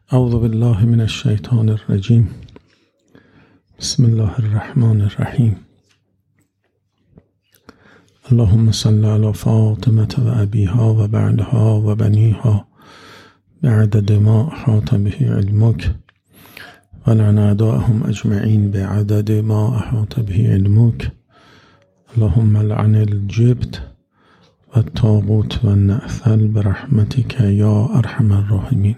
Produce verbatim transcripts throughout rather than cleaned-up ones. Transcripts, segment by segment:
اعوذ بالله من الشیطان الرجیم. بسم الله الرحمن الرحیم. اللهم صل علی فاطمة و ابیها و بعلها و بنیها بعدد ما احاط به علمک ولعن اعداءهم اجمعین بعدد ما احاط به علمک. اللهم لعن الجبت و الطاغوت و النعثل برحمتک یا ارحم الراحمین.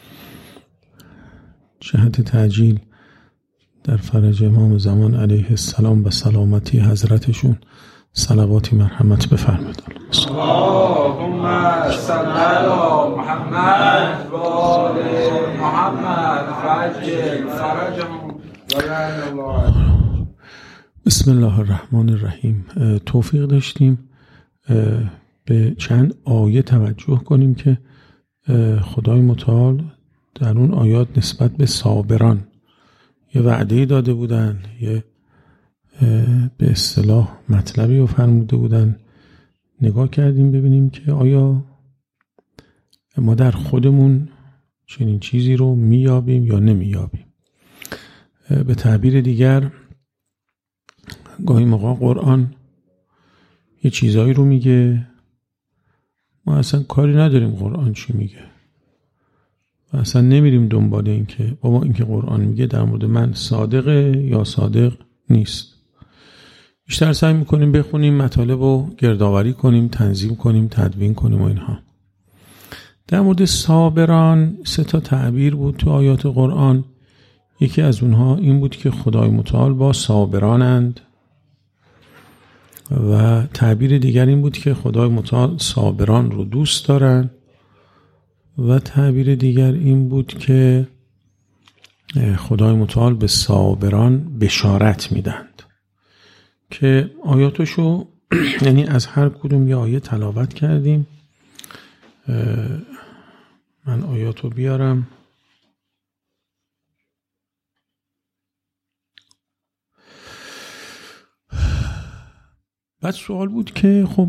جهت تعجیل در فرج امام زمان علیه السلام و سلامتی حضرتشون صلواتی مرحمت بفرمایید. اللهم صل علی محمد و آل محمد عجل فرجهم ولعن الله. بسم الله الرحمن الرحیم. توفیق داشتیم به چند آیه توجه کنیم که خدای متعال در اون آیات نسبت به صابران یه وعده‌ای داده بودن، یه به اصطلاح مطلبی رو فرموده بودن. نگاه کردیم ببینیم که آیا ما در خودمون چنین چیزی رو میابیم یا نمیابیم. به تعبیر دیگر گاهی موقع قرآن یه چیزایی رو میگه ما اصلا کاری نداریم قرآن چی میگه و اصلا نمیریم دنبال این که بابا این که قرآن میگه در مورد من صادقه یا صادق نیست. بیشتر سعی میکنیم بخونیم مطالب رو گردآوری کنیم، تنظیم کنیم، تدوین کنیم و اینها. در مورد صابران سه تا تعبیر بود تو آیات قرآن. یکی از اونها این بود که خدای متعال با صابرانند و تعبیر دیگر این بود که خدای متعال صابران رو دوست دارن و تعبیر دیگر این بود که خدای متعال به صابران بشارت میدند که آیاتشو یعنی از هر کدوم یه آیه تلاوت کردیم. من آیاتو بیارم. بعد سوال بود که خب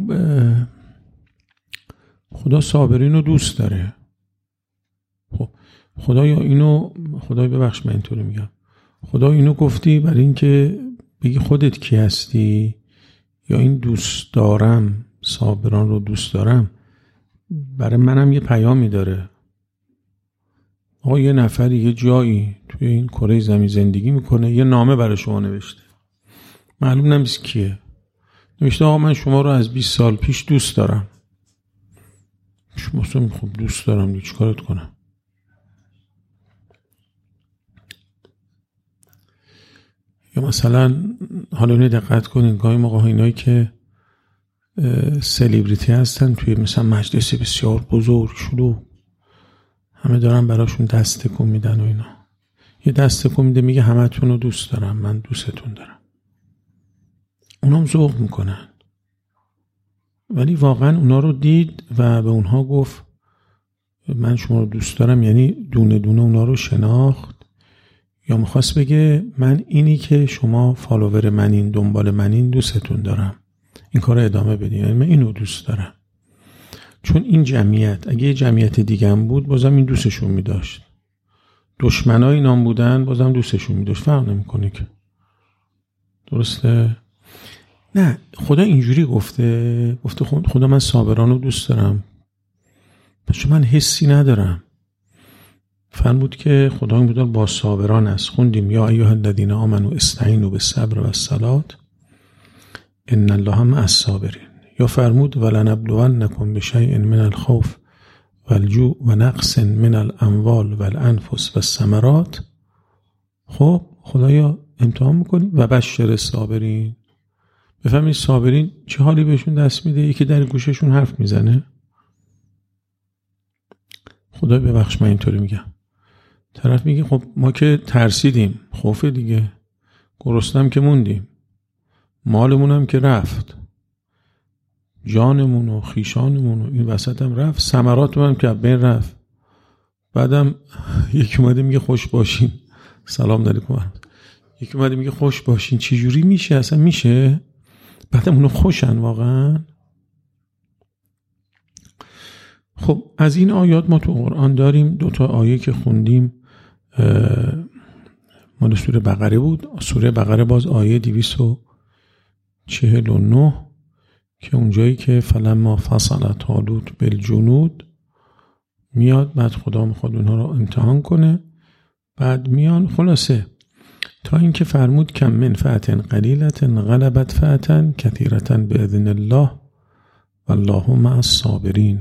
خدا صابرین رو دوست داره. خب خدایا اینو خدای ببخش من اینطوری میگم خدا اینو گفتی برای اینکه بگی خودت کی هستی یا این دوست دارم صابران رو دوست دارم برای منم یه پیامی داره. آقا یه نفری یه جایی توی این کره زمین زندگی میکنه، یه نامه برای شما نوشته، معلوم نمیشه کیه. نوشته آقا من شما رو از بیست سال پیش دوست دارم. شما اصلا خب دوست دارم دیگه چیکارت کنم؟ یا مثلا حالا اینو دقت کنین گاهی موقع اینایی که سلیبریتی هستن توی مثلا مجلس بسیار بزرگ شلوغ همه دارن براشون دست تکون میدن و اینا، یه دست تکون میده میگه همتون رو دوست دارم، من دوستتون دارم. اونام ذوق میکنن ولی واقعا اونا رو دید و به اونها گفت من شما رو دوست دارم، یعنی دونه دونه اونا رو شناخت یا میخواست بگه من اینی که شما فالوور منین دنبال منین دوستتون دارم، این کار رو ادامه بدین، یعنی من اینو دوست دارم. چون این جمعیت اگه یه جمعیت دیگه هم بود بازم این دوستشون میداشت، دشمنای اینام بودن بازم دوستشون میداشت، فرق نمیکنه که. درسته؟ نه خدا اینجوری گفته گفته خدا من صابران رو دوست دارم پس من حسی ندارم. فرمود که خدا این بودن با صابران است. خوندیم یا ایها الذین آمنوا استعینوا بالصبر والصلاة ان الله مع الصابرین. یا فرمود ولنبلونکم بشیء من الخوف والجوع و نقص من الاموال والانفس والثمرات. خب خدایا امتحان میکنیم و بشر الصابرین. بفهمید صابرین چه حالی بهشون دست میده؟ یکی در گوششون حرف میزنه. خدا ببخش من اینطوری میگم، طرف میگه خب ما که ترسیدیم، خوفه دیگه، گرسنم که موندیم، مالمون هم که رفت، جانمون و خیشانمون و این وسط هم رفت، ثمراتمون هم که بین رفت. بعدم یکی اومده میگه خوش باشین، سلام علیکم، یکی اومده میگه خوش باشین. چی جوری میشه؟ اصلا میشه؟ بعدم اونو خوشن واقعا؟ خب از این آیات ما تو قرآن داریم دو تا آیه که خوندیم، مال سوره بقره بود. سوره بقره باز آیه دویست و چهل و نه که اونجایی که فلما فصل طالوت بالجنود میاد، بعد خدا میخواد اونها رو امتحان کنه، بعد میان خلاصه تا اینکه فرمود کم من فئة قلیلة غلبت فئة کثیرة باذن الله والله مع الصابرین.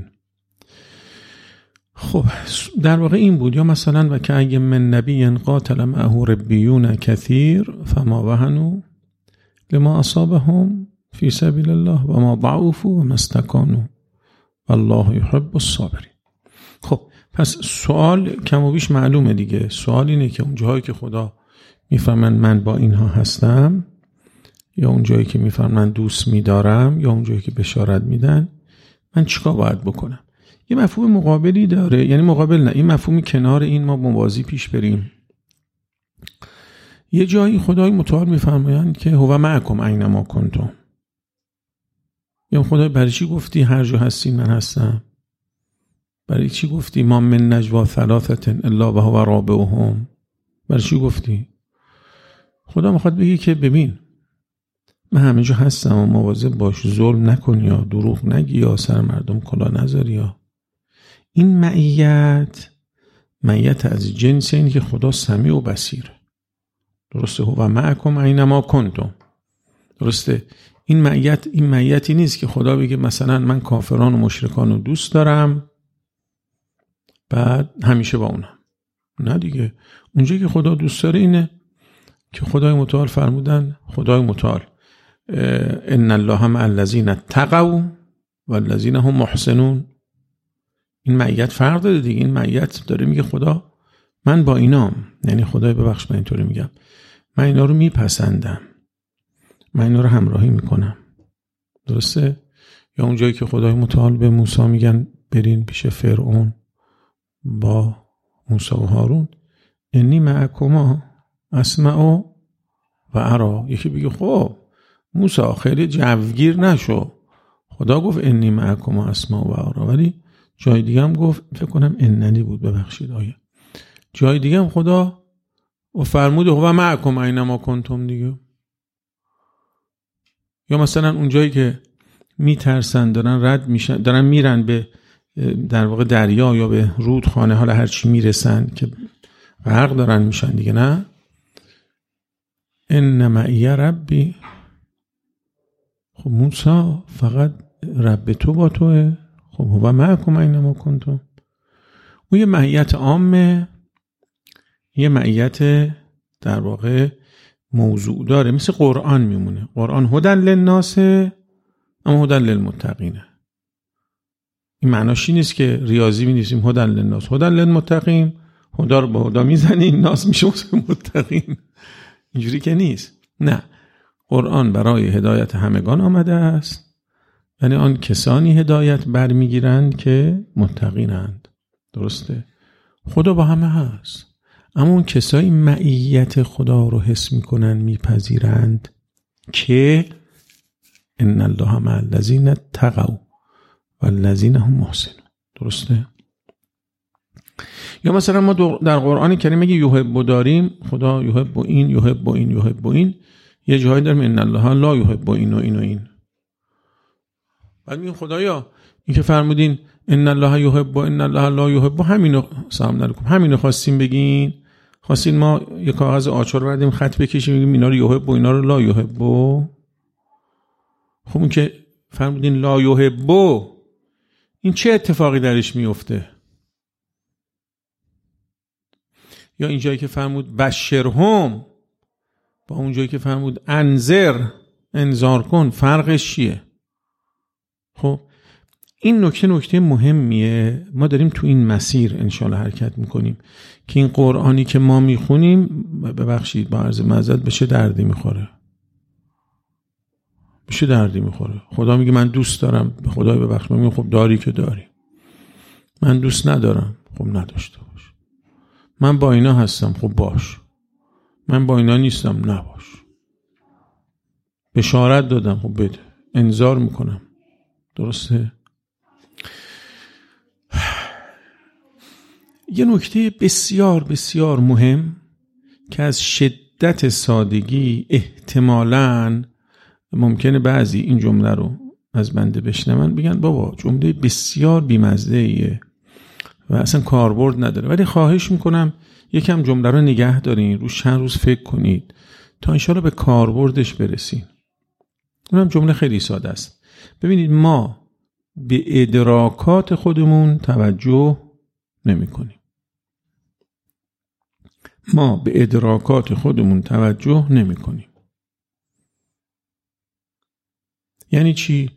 خب در واقع این بود. یا مثلا و که اگه من نبی قاتل معه ربیون کثیر فما وهنوا لما اصابهم فی سبیل الله و ما ضعفوا و ما استکانوا والله یحب الصابرین. خب پس سوال کم و بیش معلومه دیگه. سوال اینه که اون جایی که خدا میفهمن من با اینها هستم، یا اون جایی که میفهمن من دوست میدارم، یا اون جایی که بشارت میدن، من چیکار باید بکنم؟ یه مفهوم مقابلی داره، یعنی مقابل نه، این مفهومی کنار این ما موازی پیش بریم. یه جایی خدای متعال میفرمایند که هو معکم اینما کنتم. یا خدای برای چی گفتی هر جا هستی من هستم؟ برای چی گفتی ما من نجوا ثلاثه الا وهو رابعهم؟ برای چی گفتی؟ خدا میخواد بگی که ببین من همه جا هستم و مواظب باش، ظلم نکنی یا دروغ نگی یا سر مردم کلا نذاری. یا این معیت معیت از جنس اینی که خدا سمیع و بصیره. درسته؟ هو معکم اینما کنتم. درسته؟ این معیت این معیتی نیست که خدا بگه مثلا من کافران و مشرکان رو دوست دارم بعد همیشه با اونم. نه دیگه. اونجایی که خدا دوست داره اینه که خدای متعال فرمودن، خدای متعال ان الله مع الذین اتقوا والذین هم محسنون. این معیت فرق داره دیگه. این معیت داره میگه خدا من با اینام، یعنی خدای ببخش من اینطوری میگم، من اینا رو میپسندم، من اینا رو همراهی میکنم. درسته؟ یا اونجایی که خدای متعال به موسی میگن برین پیش فرعون با موسی و هارون، انی معکما اسمع و ارا. یکی بگه خب موسی خیلی جوگیر نشو، خدا گفت انی معکما اسمع و ارا، ولی جای دیگه هم گفت، فکر کنم اننی بود ببخشید آیه، جای دیگه هم خدا و فرمود و معکم اینما کنتم دیگه. یا مثلا اون جایی که میترسن دارن رد میشن، دارن میرن به در واقع دریا یا به رودخانه، حالا هر چی میرسن که غرق دارن میشن دیگه، نه ان معی ربی. خب موسی فقط رب تو با توه. خب هو معکم اینما کنتم. اون یه معیت عامه، یه معیت در واقع موضوع داره، مثل قرآن میمونه. قرآن هدی للناس اما هدی للمتقین. این معناش این نیست که ریاضی می‌نویسیم هدی للناس هدی للمتقین، هدی رو با هدی میزنیم ناس میشه متقین. اینجوری که نیست. نه، قرآن برای هدایت همگان آمده است، یعنی آن کسانی هدایت برمیگیرند که متقینند. درسته؟ خدا با همه هست، اما اون کسایی معیت خدا رو حس میکنن، میپذیرند که ان الله مع الذین اتقوا والذین هم محسنون. درسته؟ یا مثلا ما در قرآن کریم میگه یحب داریم، خدا یحب این یحب این یحب این، یه جایی داریم ان الله لا یحب این و این و این. بعد میگیم خدایا این که فرمودین ان الله یحب ان الله لا یحب، همینو سلام علیکم همینو خواستیم بگین؟ خواستین ما یه کاغذ آچار بردیم خط بکشیم بگیم اینا رو یحب و اینا رو لا یحب؟ خب اون که فرمودین لا یحب، این چه اتفاقی درش میفته؟ یا این جایی که فرمود بشرهم با اون جایی که فرمود انذر انذار کن، فرقش چیه؟ خب این نکته نکته مهمیه. ما داریم تو این مسیر انشالله حرکت میکنیم که این قرآنی که ما میخونیم، ببخشید با عرض معذرت، بشه دردی میخوره، بشه دردی میخوره. خدا میگه من دوست دارم، خدای ببخش، من میگم خب داری که داری. من دوست ندارم، خب نداشته باش. من با اینا هستم، خب باش. من با اینا نیستم، نباش. بشارت دادم، خب بده. انذار میکنم. درسته؟ یه نکته بسیار بسیار مهم که از شدت سادگی احتمالاً ممکنه بعضی این جمله رو از بنده بشنون بگن بابا جمله بسیار بی‌مزه‌ایه و اصلا کاربرد نداره، ولی خواهش میکنم یکم جمله رو نگه دارین، روش چند روز فکر کنید تا انشاءالله به کاربردش برسین. اونم جمله خیلی ساده است. ببینید ما به ادراکات خودمون توجه نمی کنیم. ما به ادراکات خودمون توجه نمی کنیم. یعنی چی؟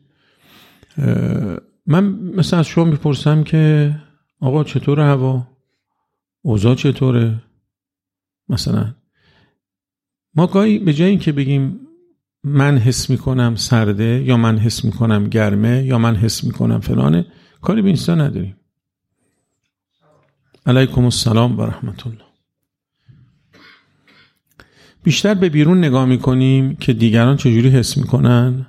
من مثلا از شما میپرسم که آقا چطوره هوا؟ اوضاع چطوره؟ مثلا ما گاهی به جای این که بگیم من حس میکنم سرده یا من حس میکنم گرمه یا من حس میکنم فلانه، کاری به اینستا نداریم. علیکم السلام و رحمت الله. بیشتر به بیرون نگاه میکنیم که دیگران چجوری حس میکنن،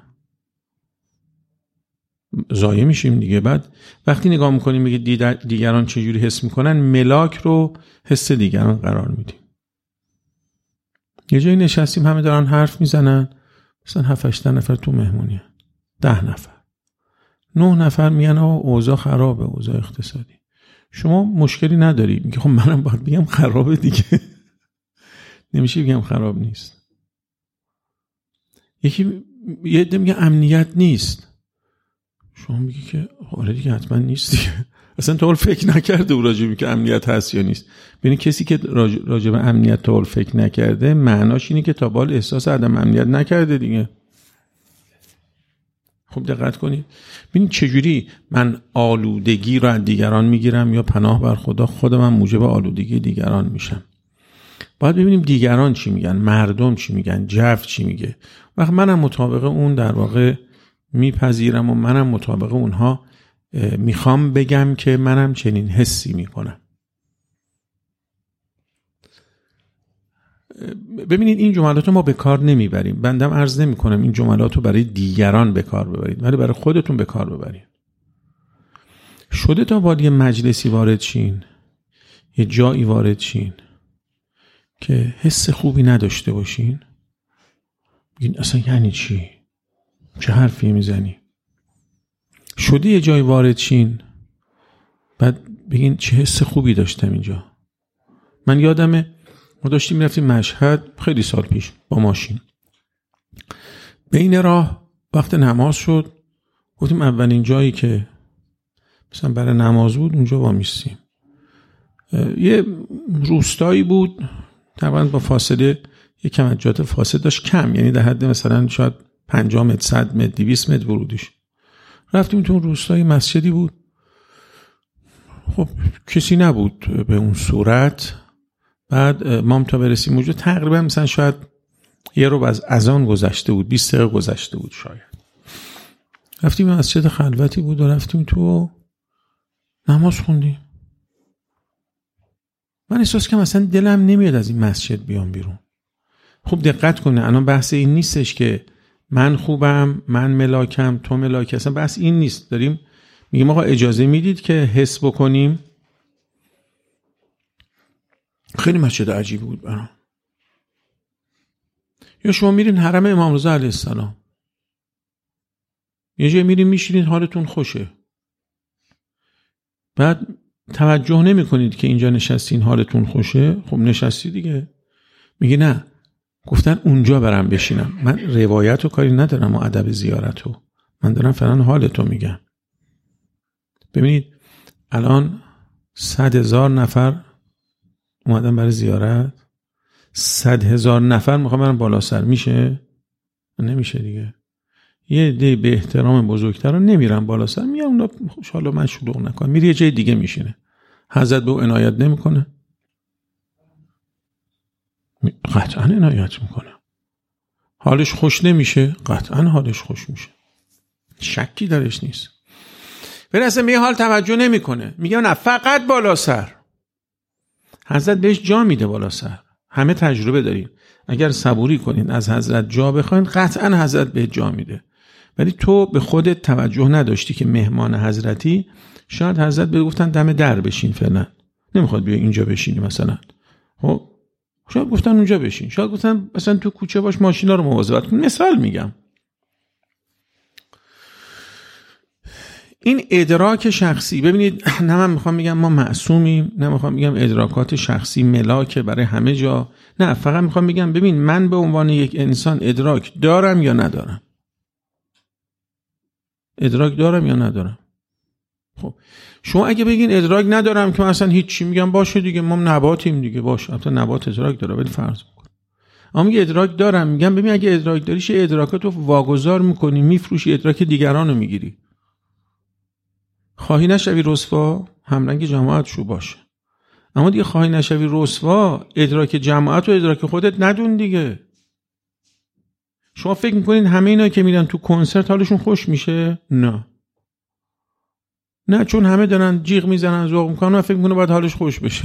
ضایع میشیم دیگه. بعد وقتی نگاه میکنیم میگه دیگران چجوری حس میکنن، ملاک رو حس دیگران قرار میدیم. یه جایی نشستیم همه دارن حرف میزنن، مثلا هفت هشت نفر تو مهمونی، ده نفر نه نفر میگن آقا اوضاع خرابه، اوضاع اقتصادی. شما مشکلی نداری، میگه خب منم باید بگم خرابه دیگه. نمیشه بگم خراب نیست. یکی یه عده میگه امنیت نیست، شما میگی که آره دیگه حتما نیست دیگه. اصلا تا حال فکر نکرده او راجبی که امنیت هست یا نیست. ببین کسی که راجب امنیت تا حال فکر نکرده معناش اینه که تا حال احساس عدم امنیت نکرده دیگه. خب دقت کنید ببین چجوری من آلودگی رو از دیگران میگیرم یا پناه بر خدا خود من موجب آلودگی دیگران میشم. باید ببینیم دیگران چی میگن، مردم چی میگن، جو چی میگه. وقت منم مطابق اون در واقع میپذیرم و منم مطابق اونها میخوام بگم که منم چنین حسی میکنم. ببینید این جملات رو ما به کار نمیبریم. بندم عرض نمی کنم این جملات رو برای دیگران به کار ببرید، ولی برای خودتون به کار ببرید. شده تا باید یه مجلسی وارد شین، یه جایی وارد شین که حس خوبی نداشته باشین، بگین اصلا یعنی چی؟ چه حرفی میزنی؟ شده یه جای وارد شین بعد بگین چه حس خوبی داشتم اینجا. من یادمه ما داشتیم میرفتیم مشهد خیلی سال پیش با ماشین، بین راه وقت نماز شد گفتیم اولین جایی که مثلا برای نماز بود اونجا وامیستیم. یه روستایی بود تقریبا با فاصله یک کم از جاده فاصله داشت کم، یعنی در حد مثلا شاید پنجاه متر، صد متر، دویست متر ورودیش. رفتیم تو اون روستای مسجدی بود، خب کسی نبود به اون صورت. بعد ما تا برسیم اونجا تقریبا مثلا شاید یه رو از اذان گذشته بود، بیست دقیقه گذشته بود شاید. رفتیم مسجد خلوتی بود و رفتیم تو نماز خوندیم. من احساس کنم مثلا دلم نمیاد از این مسجد بیام بیرون. خوب دقت کنه الان بحث این نیستش که من خوبم، من ملاکم، تو ملاکی. اصلا بحث این نیست. داریم میگیم آقا اجازه میدید که حس بکنیم. خیلی مسجد عجیبی بود برام. یا شما میرین حرم امام رضا علیه السلام، یه جای میرین میشینید حالتون خوشه، بعد توجه نمی کنید که اینجا نشستین حالتون خوشه. خب نشستی دیگه. میگه نه گفتن اونجا برم بشینم. من روایت و کاری ندارم و ادب زیارتو، من دارم فعلا حالتو میگم. ببینید الان صد هزار نفر اومدن برای زیارت، صد هزار نفر میخوام برم بالا سر. میشه؟ نمیشه دیگه. یه عده به احترام بزرگتر رو نمیرم بالا سر، میام اونا خوشحالا من شلوغ نکنم، میری یه جای دیگه میشینه. حضرت به او عنایت نمیکنه؟ قطعا عنایت میکنه. حالش خوش نمیشه؟ قطعا حالش خوش میشه، شکی درش نیست. ولی اصلا به حال توجه نمیکنه، میگه نه فقط بالا سر. حضرت بهش جا میده بالا سر. همه تجربه دارین، اگر صبوری کنین از حضرت جا بخواین قطعا حضرت به جا میده. ولی تو به خودت توجه نداشتی که مهمان حضرتی، شاید حضرت به گفتن دم در بشین فعلا، نمیخواد بیا اینجا بشینی مثلا. خب شاید گفتن اونجا بشین، شاید گفتن مثلا تو کوچه باش ماشینا رو مواظبت کن. مثال میگم. این ادراک شخصی، ببینید نه من میخوام بگم ما معصومیم، نه میخوام بگم ادراکات شخصی ملاکه برای همه جا، نه فقط میخوام بگم ببین من به عنوان یک انسان ادراک دارم یا ندارم، ادراک دارم یا ندارم. خب شما اگه بگین ادراک ندارم که مثلا هیچی، میگم باشه دیگه ما نباتیم دیگه، باشه البته نبات ادراک داره ولی فرض میکنم. اما میگه ادراک دارم، میگم ببین اگه ادراک داریش ادراکاتو واگذار میکنی، میفروشی، ادراک دیگرانو میگیری. خواهی نشوی رسوا، همرنگ جماعت شو باشه. اما دیگه خواهی نشوی رسوا، ادراک جماعت و ادراک خودت ندون دیگه. شما فکر میکنین همه اینا که میرن تو کنسرت حالشون خوش میشه؟ نه نه، چون همه دارن جیغ میزنن ذوق میکنن و فکر میکنه باید حالش خوش بشه.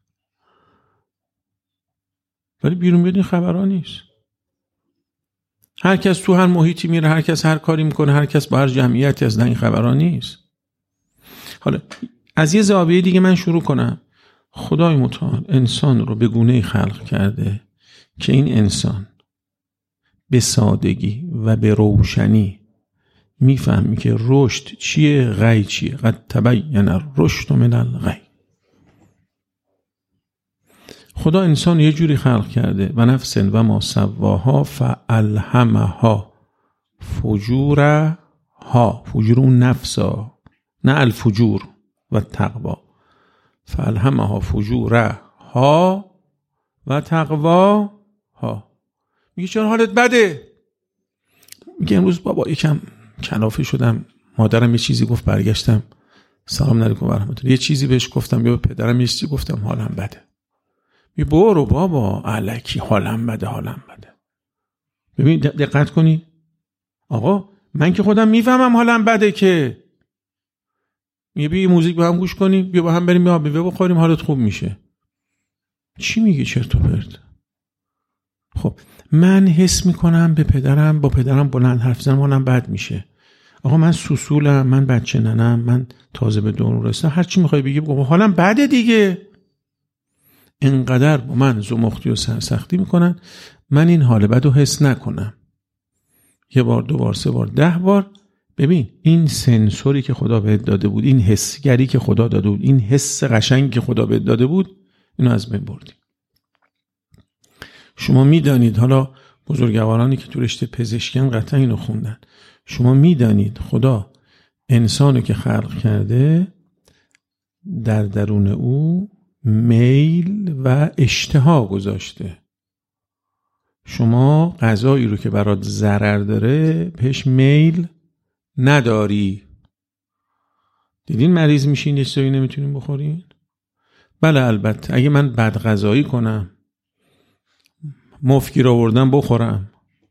ولی بیرون بیاد این خبرها نیست. هر کس تو هر محیطی میره، هر کس هر کاری میکنه، هر کس با هر جمعیتی از این خبرها نیست. حالا از یه زاویه دیگه من شروع کنم. خدای متعال انسان رو به گونه‌ای خلق کرده که این انسان به سادگی و به روشنی میفهمی که رشد چیه، غی چیه. قد تبین الرشد من الغی. خدا انسان یه جوری خلق کرده و نفس و ما سواها فالهمها فجورها، فجور اون نفسا نه الفجور و تقوا، فالهمها فجورها و تقوا ها. میگه چرا حالت بده؟ میگه امروز بابا یکم کلافه شدم، مادرم یه چیزی گفت برگشتم سلام علیکم و رحمت الله، یه چیزی بهش گفتم یا پدرم یه چیزی گفتم حالم بده. میگه برو بابا الکی حالم بده حالم بده. ببین دقت کنی آقا، من که خودم میفهمم حالم بده که. میگه بیا موزیک با هم گوش کنیم، بیا با هم بریم آب میوه بخوریم حالت خوب میشه. چی میگی چرت و پرت؟ خب من حس میکنم به پدرم، با پدرم بلند حرف زدم حالم بد میشه. آقا من سوسولم، من بچه ننم، من تازه به دوران رسیدم، هر چی میخوای بگی بگو، حالم بده دیگه. اینقدر با من زمختی و سرسختی میکنن من این حال بدو حس نکنم. یه بار دو بار سه بار ده بار. ببین این سنسوری که خدا بهت داده بود، این حسگری که خدا داده بود، این حس قشنگی که خدا بهت داده بود، اینو از بین بردی. شما میدانید، حالا بزرگوارانی که تو رشته پزشکیان قطعا اینو خوندن، شما میدانید خدا انسانو که خلق کرده در درون او میل و اشتها گذاشته. شما غذایی رو که برات ضرر داره بهش میل نداری. دیدین مریض میشین یه چیزی نمیتونین بخورین؟ بله البته اگه من بد غذایی کنم، مفگیر آوردم بخورم،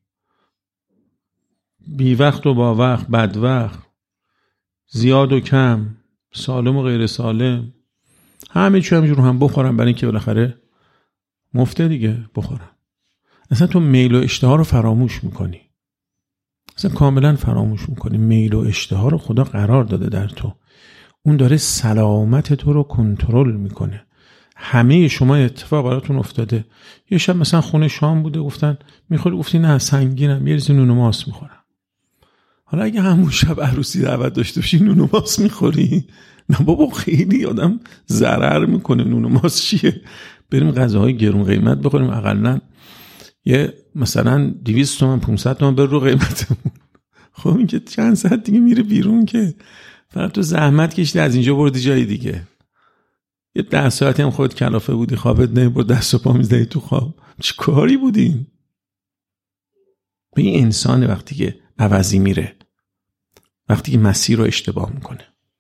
بی وقت و با وقت، بد وقت، زیاد و کم، سالم و غیر سالم، همه چی همجور هم بخورم برای اینکه بالاخره مفته دیگه بخورم. اصلا تو میل و اشتها رو فراموش میکنی. اصلا کاملا فراموش میکنی. میل و اشتها رو خدا قرار داده در تو. اون داره سلامت تو رو کنترل میکنه. همه شما اتفاق براتون افتاده. یه شب مثلا خونه شام بوده، گفتن میخوری، گفتی نه سنگینم، یه ریز نون و ماست میخورم. حالا اگه همون شب عروسی دعوت داشته باشی نون و ماست میخوری؟ نه بابا خیلی آدم ضرر میکنه. نون و ماست چیه؟ بریم غذاهای گرون قیمت بخوریم، اقلن یه مثلا دویست تومن پانصد تومن بر رو قیمتمون. خب این که چند ساعت دیگه میره بیرون که فقط تو زحمت کشیدی از اینجا بردی جای دیگه. یه ده ساعتی هم خودت کلافه بودی، خوابت نمیبرد، دست و پا میزدی تو خواب. چه کاری بودین؟ به این انسان وقتی که عوضی میره، وقتی که مسیر رو اشتباه میکنه.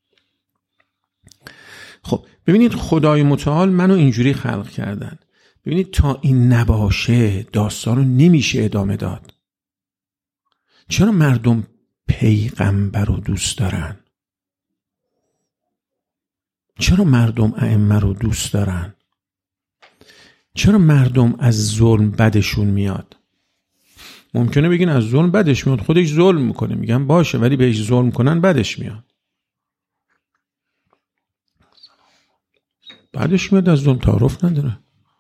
خب ببینید خدای متعال منو اینجوری خلق کردن. ببینید تا این نباشه داستان رو نمیشه ادامه داد. چرا مردم پیغمبر رو دوست دارن؟ چرا مردم ائمه رو دوست دارن؟ چرا مردم از ظلم بدشون میاد؟ ممکنه بگین از ظلم بدش میاد، خودش ظلم میکنه، میگن باشه، ولی بهش ظلم کنن بدش میاد. بعدش میاد از ظلم تعارف نداره.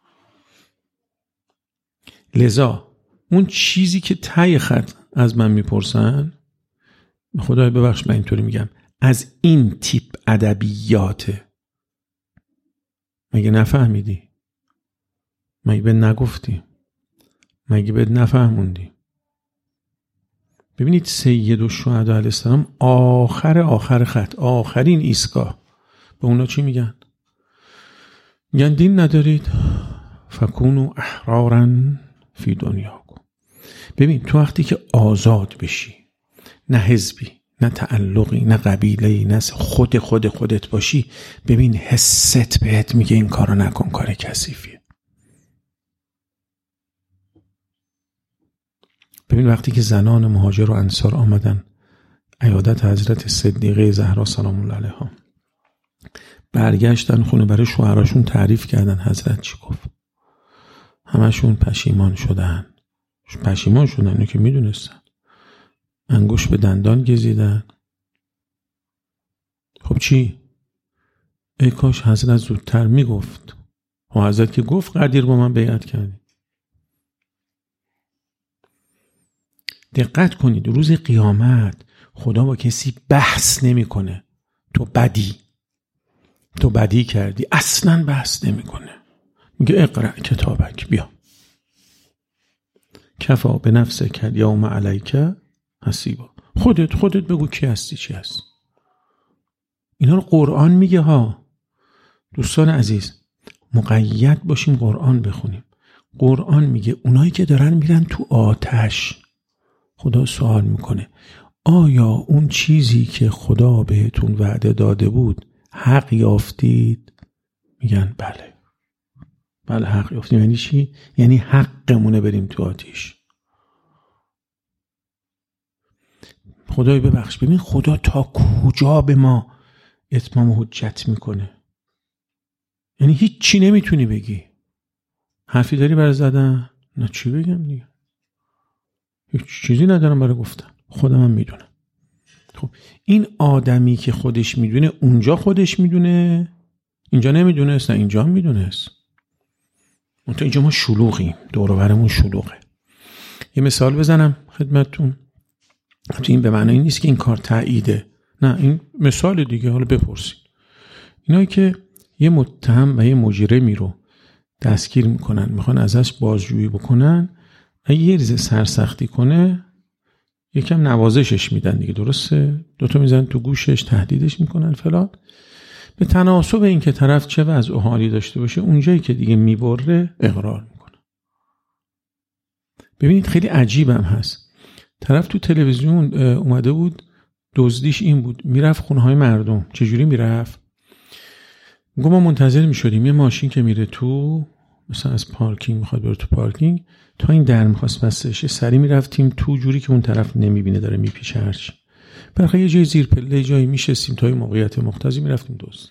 لذا اون چیزی که ته خط از من میپرسن، خدای ببخش من اینطوری میگم، از این تیپ ادبیاته. مگه نفهمیدی؟ مگه به نگفتی؟ مگه به نفهموندی؟ ببینید سید الشهدا علیه السلام آخر آخر خط، آخرین ایستگاه، به اونا چی میگن؟ میگن دین ندارید؟ فکونوا احرارا فی دنیاکم. ببین تو وقتی که آزاد بشی، نه حزبی، نه تعلقی، نه قبیله‌ای، نه خود خود خودت باشی، ببین حست بهت میگه این کارو نکن، کار کثیفیه. ببین وقتی که زنان مهاجر و انصار آمدن عیادت حضرت صدیقه زهرا سلام الله علیها، برگشتن خونه برای شوهراشون تعریف کردن حضرت چی گفت. همشون پشیمان شدن. پشیمان شدن اینو که میدونستن. انگوش به دندان گزیدن. خب چی؟ ای کاش حضرت زودتر میگفت. و حضرت که گفت قدیر با من بیعت کردی. دقت کنید روز قیامت خدا با کسی بحث نمیکنه. تو بدی تو بدی کردی، اصلا بحث نمیکنه. میگه اقرأ کتابک، بیا کفا به نفسک الیوم علیک حسیبا. خودت خودت بگو کی هستی چی هست. اینا رو قرآن میگه ها. دوستان عزیز مقید باشیم قرآن بخونیم. قرآن میگه اونایی که دارن میرن تو آتش، خدا سوال میکنه آیا اون چیزی که خدا بهتون وعده داده بود حق یافتید؟ میگن بله بله حق یافتیم. یعنی چی؟ یعنی حقمونه بریم تو آتش. خدای ببخش، ببین خدا تا کجا به ما اتمام حجت میکنه. یعنی هیچ چی نمیتونی بگی. حرفی داری برای زدن؟ نه چی بگم دیگه، هیچ چیزی ندارم برای گفتن، خودم هم میدونم. خب این آدمی که خودش میدونه اونجا خودش میدونه، اینجا نمیدونست، نه اینجا هم میدونست. منتها اینجا ما شلوغیم، دور و برمون شلوغه. یه مثال بزنم خدمتتون. تو این به معنی نیست که این کار تاییده، نه این مثال دیگه. حالا بپرسید اینایی که یه متهم و یه مجرمی رو دستگیر میکنن، میخوان ازش بازجویی بکنن، اگه یه ریزه سرسختی کنه یکم نوازشش میدن دیگه، درسته؟ دوتا میزنن تو گوشش، تهدیدش میکنن فلان. به تناسب این که طرف چه وضع و حالی داشته باشه، اونجایی که دیگه میبره اقرار میکنه. ببینید خیلی عجیبم هست. طرف تو تلویزیون اومده بود، دزدیش این بود، میرفت خونه های مردم. چجوری میرفت؟ میگم ما منتظر میشدیم یه ماشین که میره تو، مثلا از پارکینگ میخواد بره تو پارکینگ، تا این در میخواست بسته شه سری میرفتیم تو، جوری که اون طرف نمیبینه داره میپیشه هرچی. برخی یه جای زیر پله جایی میشستیم تا این موقعیت مقتضی میرفتیم دوست.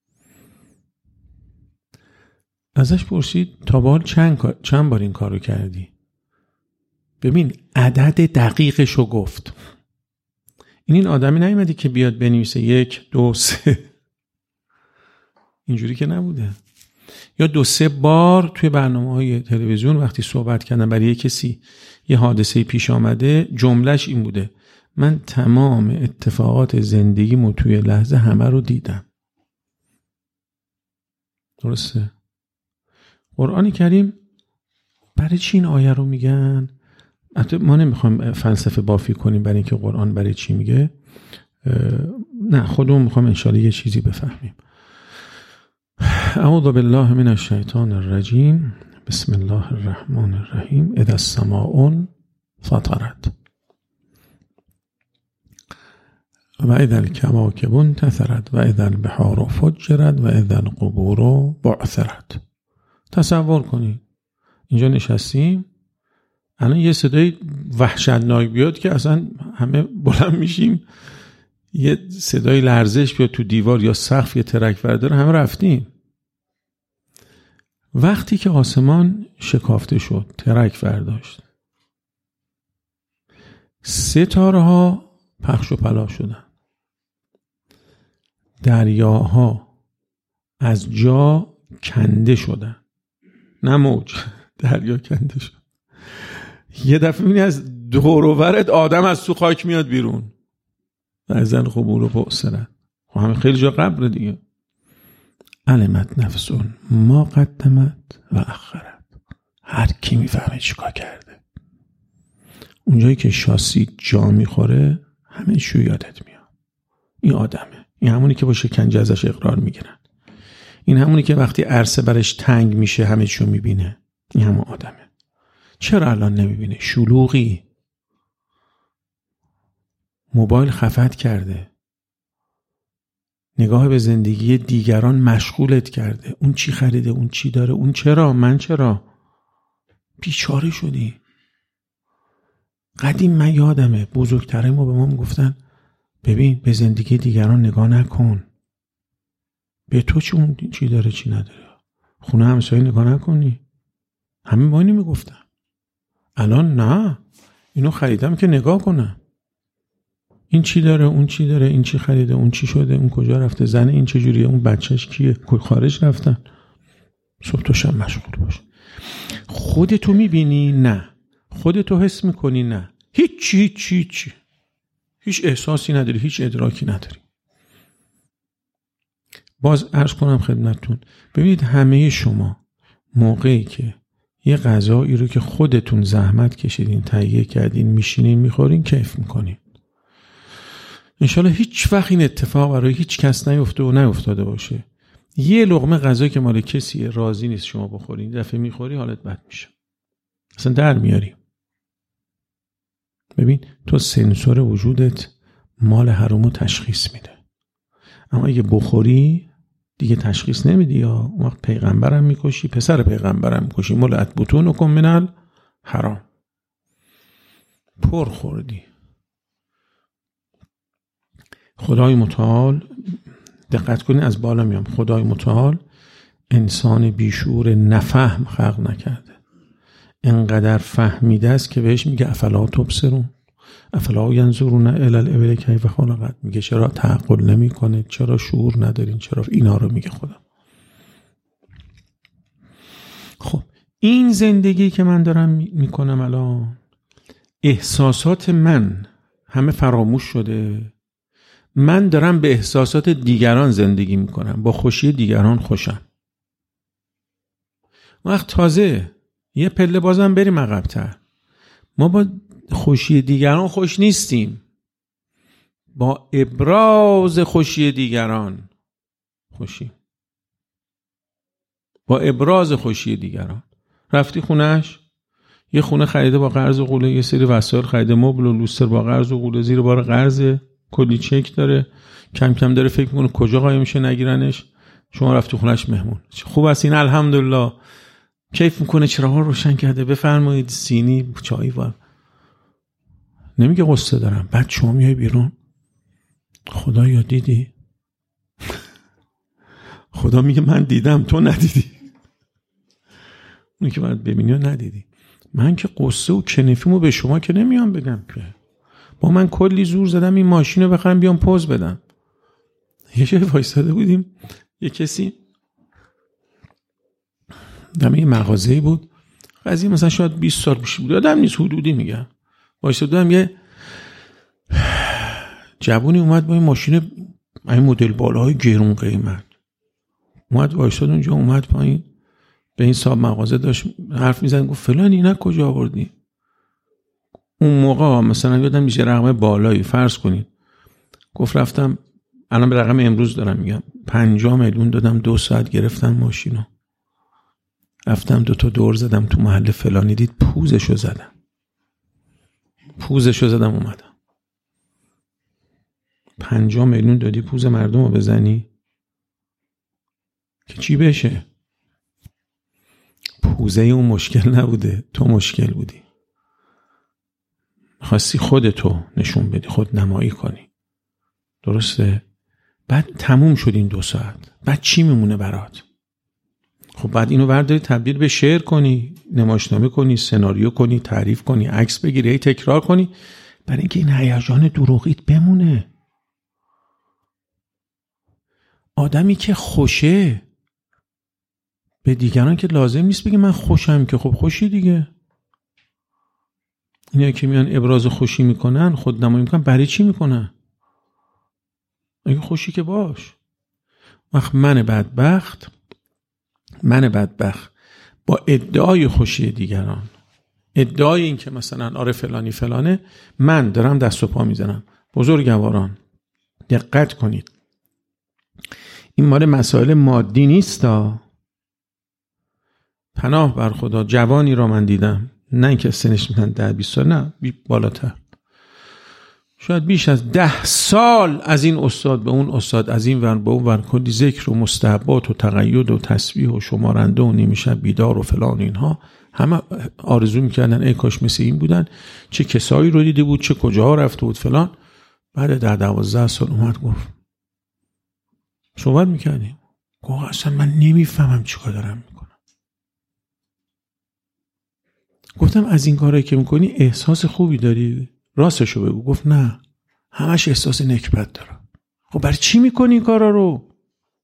ازش پرسید تا به حال چند, چند بار این کارو کردی؟ ببین عدد دقیقشو گفت. این این آدمی نیومدی که بیاد بنویسه یک دو سه، اینجوری که نبوده. یا دو سه بار توی برنامه‌های تلویزیون وقتی صحبت کردن برای کسی یه حادثه پیش آمده، جملهش این بوده من تمام اتفاقات زندگیمو توی لحظه همه رو دیدم. درسته؟ قرآن کریم برای چی این آیه رو میگن؟ ما نمیخوام فلسفه بافی کنیم برای اینکه قرآن برای چی میگه، نه خودمون میخوام انشالله یه چیزی بفهمیم. اعوذ بالله من الشیطان الرجیم. بسم الله الرحمن الرحیم. اذا السماء فطرت و اذا الکواکب انتثرت و اذا البحار فجرت و اذا القبور بعثرت. تصور کنید اینجا نشستیم، الان یه صدای وحشتناک بیاد که اصلا همه بلند میشیم، یه صدای لرزش بیاد تو دیوار یا سقف، یه ترک برداره، همه رفتیم. وقتی که آسمان شکافته شد، ترک برداشت، ستاره ها پخش و پلا شدن، دریاها از جا کنده شدن، نه موج، دریا کنده شد. یه دفعه می‌بینی از دور و برت آدم از تو خاک میاد بیرون. بعضن قبور و بعثرت. خب همه خیلی جا قبر دیگه. علمت نفسون ما قدمت و اخرت. هر کی میفهمه چیکار کرده. اونجایی که شاسی جا میخوره همه شو یادت میاد. این آدمه. این همونی که با شکنجه ازش اقرار میگیرن. این همونی که وقتی عرصه برش تنگ میشه همه چیو میبینه. این همون آدمه. چرا الان نمیبینه؟ شلوغی. موبایل خفت کرده. نگاه به زندگی دیگران مشغولت کرده. اون چی خریده؟ اون چی داره؟ اون چرا؟ من چرا؟ بیچاره شدی. قدیم من یادمه بزرگتره ما به ما میگفتن ببین به زندگی دیگران نگاه نکن. به تو چی اون چی داره چی نداره. خونه همسایه نگاه نکنی. همین با اینو میگفتن. الان نه. اینو خریدم که نگاه کنم. این چی داره اون چی داره این چی خریده اون چی شده اون کجا رفته زن این چه جوریه اون بچهش کیه خارج رفتن. صبح تا شب مشغول باش. خودتو میبینی؟ نه. خودتو حس میکنی؟ نه. هیچ هیچ هیچ هیچ احساسی نداری، هیچ ادراکی نداری. باز عرض کنم خدمتتون، ببینید همه شما موقعی که یه غذایی رو که خودتون زحمت کشیدین تهیه کردین میشینین میخورین کیف میکنین. انشالله هیچ وقت این اتفاق برای هیچ کس نیفته و نیفتاده باشه. یه لقمه غذا که مال کسیه راضی نیست شما بخورین، دفعه میخوری حالت بد میشه، اصلا در میاری. ببین تو سنسور وجودت مال حرومو تشخیص میده، اما اگه بخوری دیگه تشخیص نمیدی. یا اون وقت پیغمبرم میکشی، پسر پیغمبرم میکشی. ملعت بطونکم من الحرام. پر خوردی. خدای متعال، دقت کنید از بالا میام، خدای متعال انسان بیشعور نفهم خلق نکرده. انقدر فهمیده است که بهش میگه افلا تبصرون افلا ینظرون الی الابل کیف خلقت. میگه چرا تعقل نمیکنه، چرا شعور ندارین، چرا اینا رو میگه خدا. خب این زندگی که من دارم میکنم الان، احساسات من همه فراموش شده. من دارم به احساسات دیگران زندگی میکنم، با خوشی دیگران خوشم. وقت تازه یه پله بازم بریم عقب‌تر. ما با خوشی دیگران خوش نیستیم، با ابراز خوشی دیگران خوشی. با ابراز خوشی دیگران. رفتی خونهش، یه خونه خریده با قرض و قوله، یه سری وسایل خریده، مبل و لوستر با قرض و قوله، زیر بار قرض، کلی چک داره، کم کم داره فکر میکنه کجا قایم میشه نگیرنش. شما رفتی خونهش مهمون، خوب است این الحمدلله، کیف میکنه، چراغا رو روشن کرده، بفرمایید سینی چای وار. نمیگه قصه دارم. بعد شما میای بیرون، خدایا دیدی؟ خدا میگه من دیدم تو ندیدی. اونی که باید ببینی و ندیدی. من که قصه و کنفیمو به شما که نمیام بگم که با من کلی زور زدم این ماشین رو بخرم بیام پوز بدم. یه جای وایساده بودیم، یه کسی دم یه مغازه‌ای بود، قضیه مثلا شاید بیست سال پیش بود، یادم نیست، حدودی میگم. وایساده بودم، یه جوونی اومد با این ماشین این مدل بالاهای گرون قیمت اومد وایساد اونجا، اومد پایین به این صاحب مغازه داشت حرف میزد، گفت فلان اینا کجا آوردی؟ اون موقع مثلا یادم میشه رقم بالایی فرض کنید، گفت رفتم، الان به رقم امروز دارم میگم، پنجاه میلیون دادم، دو ساعت گرفتم ماشینو، رفتم دو تا دور زدم تو محل فلانی، دید پوزشو زدم پوزشو زدم اومدم. پنجاه میلیون دادی پوز مردم رو بزنی که چی بشه؟ پوزه اون مشکل نبوده، تو مشکل بودی. خواستی خودتو نشون بدی، خود نمایی کنی، درسته؟ بعد تموم شد این دو ساعت، بعد چی میمونه برات؟ خب بعد اینو برداری تبدیل به شعر کنی، نمایشنامه کنی، سناریو کنی، تعریف کنی، عکس بگیری، هی تکرار کنی، برای اینکه این هیجان دروغیت بمونه. آدمی که خوشه به دیگران که لازم نیست بگی من خوشم، که خب خوشی دیگه. اینایی که میان ابراز خوشی میکنن، خودنمایی میکنن، برای چی میکنن؟ اگه خوشی که باش. وقت من بدبخت من بدبخت با ادعای خوشی دیگران، ادعای این که مثلا آره فلانی فلانه، من دارم دست و پا میزنم. بزرگواران دقت کنید، این مال مسائل مادی نیستا. پناه بر خدا، جوانی را من دیدم، نه اینکه سنش میتن ده بیست سال، نه بالاتر، شاید بیش از ده سال از این استاد به اون استاد، از این ور به اون ور، کلی ذکر و مستحبات و تقید و تسبیح و شمارنده و نیمه شب بیدار و فلان، اینها همه آرزو میکردن ای کاش مثل این بودن، چه کسایی رو دیده بود، چه کجاها رفته بود فلان. بعد در دوازده سال اومد گفت، صحبت میکردیم، گفت اصلا من نمیفهمم چیکار دارم میکنم. گفتم از این کارایی که میکنی احساس خوبی داری؟ راستشو بگو. گفت نه، همش احساس نکبت دارم. خب برای چی میکنی این کارا رو؟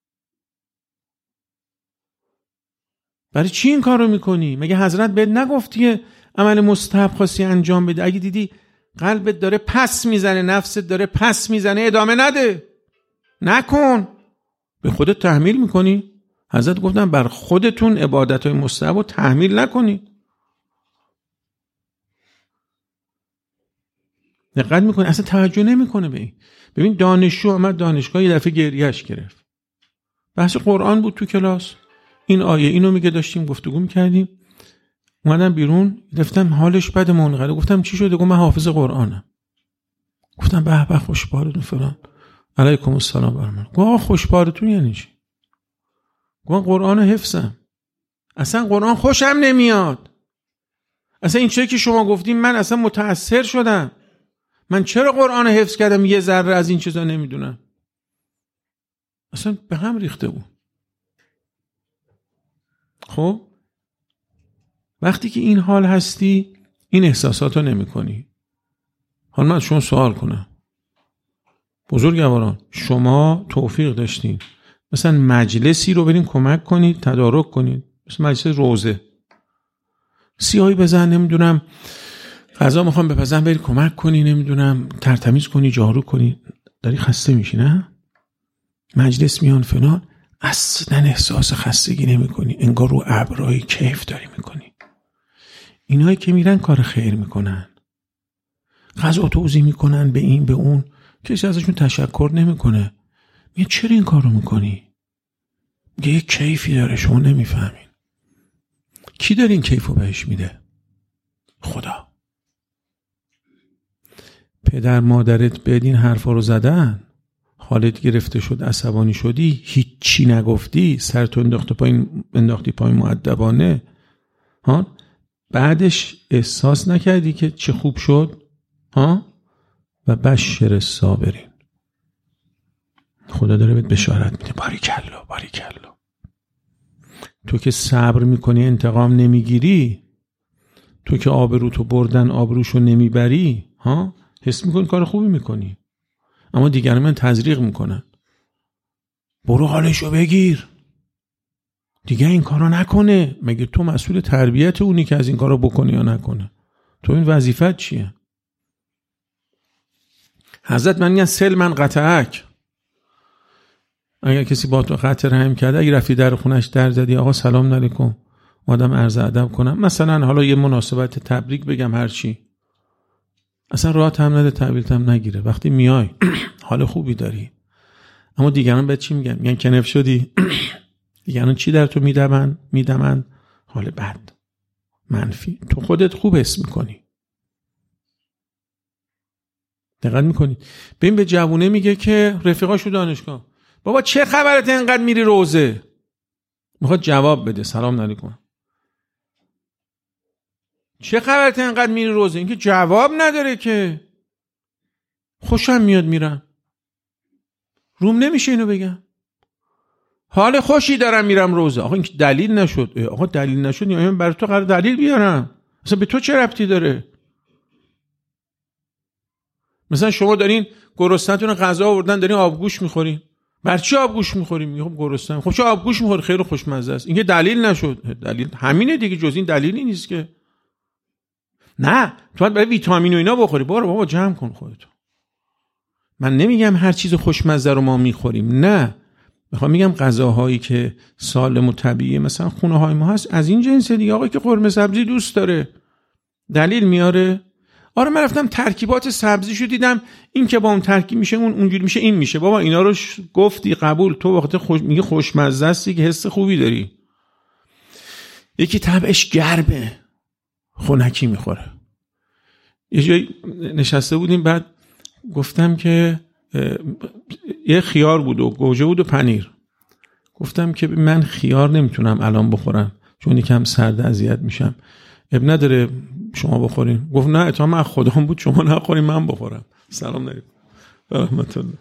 برای چی این کار رو میکنی؟ مگه حضرت بهت نگفتی عمل مستحب خواستی انجام بده، اگه دیدی قلبت داره پس میزنه، نفست داره پس میزنه، ادامه نده، نکن. به خودت تحمیل میکنی؟ حضرت گفتن بر خودتون عبادتهای مستحب رو تحمیل نکنی. دقت میکنی؟ اصلا توجه نمیکنه به این. ببین دانشجو اومد دانشگاه، یه دفعه گریهش گرفت. بحث قرآن بود تو کلاس، این آیه اینو میگه، داشتیم گفتگو میکردیم، اومدم بیرون، گفتم حالش بد منقلب. گفتم چی شده؟ گفت من حافظ قرآنم. گفتم به به خوشبارتون فلان، علیکم السلام برمان. گفت خوشبارتون یعنی چی؟ گفت قرآن حفظم. اصلا قرآن خوشم نمیاد. اصلا این چیزی که شما گفتیم من اصلا متأثر شدم. من چرا قرآن حفظ کردم یه ذره از این چیزا نمیدونم؟ اصلا به هم ریخته بود. خب وقتی که این حال هستی، این احساسات رو نمی کنی. حالا من شما سوال کنم، بزرگواران شما توفیق داشتین مثلا مجلسی رو برین کمک کنید، تدارک کنید، مثلا مجلس روزه، سیاهی بزن، نمیدونم غذا میخوام بپزن، بری کمک کنی، نمیدونم ترتمیز کنی، جارو کنی، داری خسته میشی، نه؟ مجلس میان فلان، اصلا احساس خستگی نمی کنی، انگار رو ابرهای کیف داری میکنی. اینایی که میرن کار خیر میکنن، غذا توزیع میکنن به این به اون، کسی ازشون تشکر نمیکنه، میگه چرا این کار رو میکنی؟ میگه یه کیفی داره شما نمیفهمین. کی داره این کیف رو بهش میده؟ خدا. پدر مادرت به این حرفا رو زدن، حالت گرفته شد، عصبانی شدی، هیچی نگفتی، سرتو انداختی پایین، انداختی پایین مؤدبانه، ها؟ بعدش احساس نکردی که چه خوب شد؟ ها؟ و بشر الصابرین، خدا داره بهت بشارت میده، باریکلا باریکلا. تو که صبر میکنی انتقام نمیگیری، تو که آبروتو بردن آبروشو نمیبری، ها؟ حس میکنی کار خوبی میکنی، اما دیگران من تزریق میکنن، برو حالشو بگیر، دیگه این کارو نکنه. مگه تو مسئول تربیت اونی که از این کارو بکنه یا نکنه؟ تو این وظیفت چیه؟ حضرت من میگن سل من قطعک، اگر کسی با تو قطع رحم کرده، اگه رفتی در خونش در زدی، آقا سلام علیکم، آدم عرض ادب کنم، مثلا حالا یه مناسبت تبریک بگم، هر چی، اصلا راحت هم نده، تبریک هم نگیره. وقتی میای حال خوبی داری، اما دیگران بهت چی میگن؟ میگن کنف شدی. دیگران چی در تو میدمن؟ میدمن حال بد، منفی. تو خودت خوب حس میکنی. دقت میکنی؟ ببین به جوونه میگه که رفیقاشو دانشگاه، بابا چه خبرت اینقدر میری روزه؟ میخواد جواب بده، سلام علیکم، چه خبرت اینقدر میری روزه؟ اینکه جواب نداره که. خوشم میاد میرم، روم نمیشه اینو بگم، حال خوشی دارم میرم روزه. آقا این دلیل نشد. آقا دلیل نشد، یا من برای تو قرار دلیل بیارم؟ اصلا به تو چه ربطی داره؟ مثلا شما دارین گرسنتون غذا آوردن، دارین آبگوش میخورین، بر چی آبگوش میخوریم؟ میگه خب گرسنه‌ام. خب چه آبگوش میخوری؟ خیلی خوشمزه است. این که دلیل نشد. دلیل همینه دیگه، جز این دلیلی نیست که. نه تو باید برای ویتامین و اینا بخوری. برو بابا جمع کن خودتو. من نمیگم هر چیز خوشمزه رو ما میخوریم، نه، میخوام میگم غذاهایی که سالم و طبیعیه، مثلا خونه های ما هست از این جنس دیگه. آقای که قرمه سبزی دوست داره دلیل میاره. آره من رفتم ترکیبات سبزیشو دیدم، این که با اون ترکیب میشه اون اونجوری میشه این میشه. بابا اینا رو ش... گفتی قبول، تو وقتی خوش... میگه خوشمزه است که حس خوبی داری. یکی طبعش گرمه خنکی میخوره. یه جایی نشسته بودیم، بعد گفتم که یه خیار بود و گوجه بود و پنیر. گفتم که من خیار نمیتونم الان بخورم چون یکم سرد اذیت میشم، اب نداره شما بخورین. گفت نه اتهام از خودم بود، شما نخورین من بخورم. سلام علیکم رحمت الله.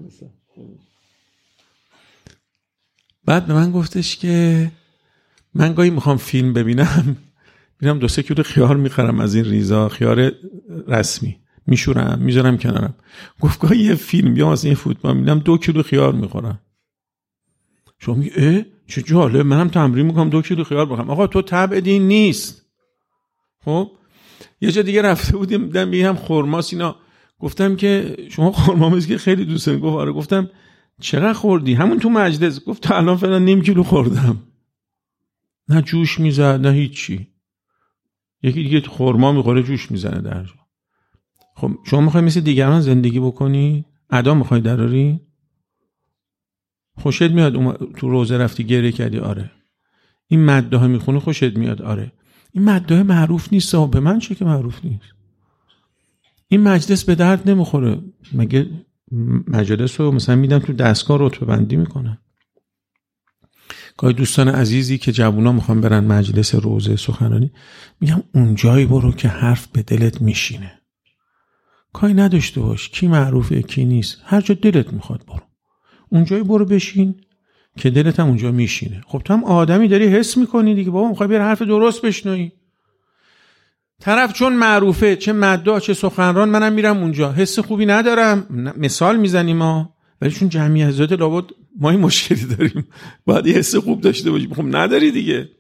بعد به من گفتش که من گاهی میخوام فیلم ببینم، میرم دو سه کیلو خیار میخرم از این ریزا، خیار رسمی، میشورم میذارم کنارم. گفت گاهی یه فیلم یا مثلا یه فوتبال میبینم دو کیلو خیار میخورم. شما میگه اه چه جالب، منم تمرین میکنم دو کیلو خیار بخورم. آقا تو طبع دین نیست. خب یه جا دیگه رفته بودیم دیدم میگم خرماس اینا، گفتم که شما خرما میز که خیلی دوست دارین. گفت آره. گفتم چقدر خوردی؟ همون تو مجلس. گفت تا الان فعلا نیم کیلو خوردم. نه جوش میزد نه هیچی. یکی دیگه خرما میخوره جوش میزنه در جا. خب شما میخوای مثل دیگران زندگی بکنی؟ ادا میخوای دراری؟ خوشت میاد تو روزه رفتی گریه کردی؟ آره. این مده ها میخونه خوشت میاد؟ آره. این مده معروف نیست. به من چه که معروف نیست؟ این مجلس به درد نمیخوره. مگه مجلس رو مثلا میدم تو دستگاه رتبه بندی میکنن؟ گاهی دوستان عزیزی که جوونا میخوان برن مجلس روزه سخنرانی، میگم اونجایی برو که حرف به دلت میشینه. کاری نداشته باش کی معروفه کی نیست، هر جا دلت میخواد برو اونجایی برو بشین که دلت هم اونجا میشینه. خب تو هم آدمی داری حس میکنی دیگه، بابا میخوای بری حرف درست بشنوی. طرف چون معروفه، چه مدعا چه سخنران، منم میرم اونجا حس خوبی ندارم. مثال میزنیم ما، ولی چون جمعیت زیاده لابد ما این مشکلی داریم، باید یه حس خوب داشته باشیم. خب نداری دیگه.